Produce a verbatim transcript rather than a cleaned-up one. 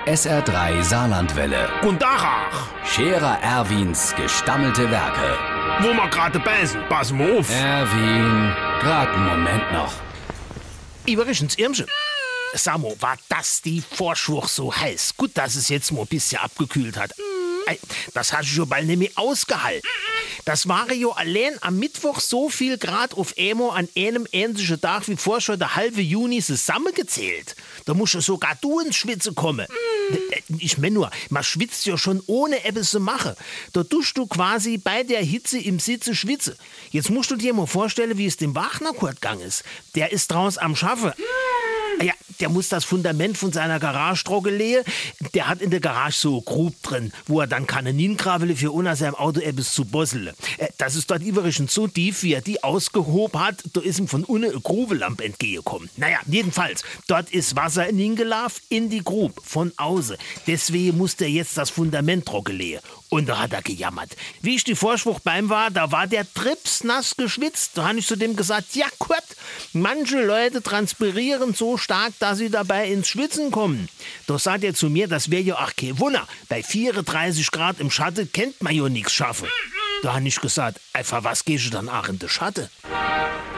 S R drei Saarlandwelle. Guten Tag. Scherer Erwins gestammelte Werke. Wo wir gerade beißen, pass mal auf. Erwin, grad einen Moment noch. Übrigens, Irmchen, sag mal, war das die Vorschwuch so heiß? Gut, dass es jetzt mal ein bisschen abgekühlt hat. Ey, das hat ich ja bald nämlich ausgehalten. Das war ja allein am Mittwoch so viel Grad auf einmal an einem ähnlichen Tag wie vor schon der halbe Juni zusammengezählt. Da musst ja sogar du ins Schwitzen kommen. Ich mein nur, man schwitzt ja schon ohne etwas zu machen. Da tust du quasi bei der Hitze im Sitze schwitze. Jetzt musst du dir mal vorstellen, wie es dem Wagner Kurt gegangen ist. Der ist draus am Schaffen. Ja, der muss das Fundament von seiner Garage trockenlegen. Der hat in der Garage so Grub drin, wo er dann kann hinkravele für unter seinem Auto etwas zu bosseln. Das ist dort übrigens so tief, wie er die ausgehoben hat, da ist ihm von unten eine Grubelampe entgegengekommen. Naja, jedenfalls, dort ist Wasser hingelaufen in die Grube, von außen. Deswegen musste er jetzt das Fundament trockenlegen. Und da hat er gejammert. Wie ich die Vorschwuch beim war, da war der tripsnass geschwitzt. Da habe ich zu dem gesagt, ja Kurt, manche Leute transpirieren so stark, dass sie dabei ins Schwitzen kommen. Da sagt er zu mir, das wäre ja auch kein Wunder. Bei vierunddreißig Grad im Schatten kennt man ja nichts schaffen. Da habe ich gesagt, einfach was gehst du dann auch in den Schatten?